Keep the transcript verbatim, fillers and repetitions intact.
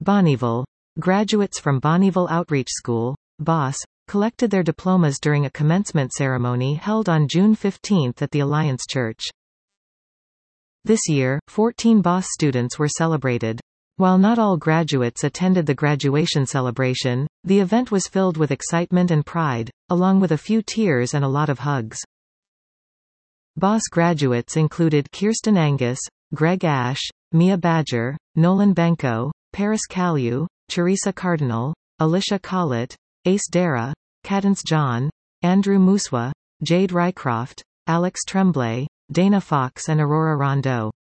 Bonnyville. Graduates from Bonnyville Outreach School, B O S, collected their diplomas during a commencement ceremony held on June fifteenth at the Alliance Church. This year, fourteen B O S students were celebrated. While not all graduates attended the graduation celebration, the event was filled with excitement and pride, along with a few tears and a lot of hugs. B O S graduates included Kirsten Angus, Greg Ash, Mia Badger, Nolan Benko, Paris Caillou, Teresa Cardinal, Alicia Collett, Ace Dara, Cadence John, Andrew Muswa, Jade Rycroft, Alex Tremblay, Dana Fox and Aurora Rondeau.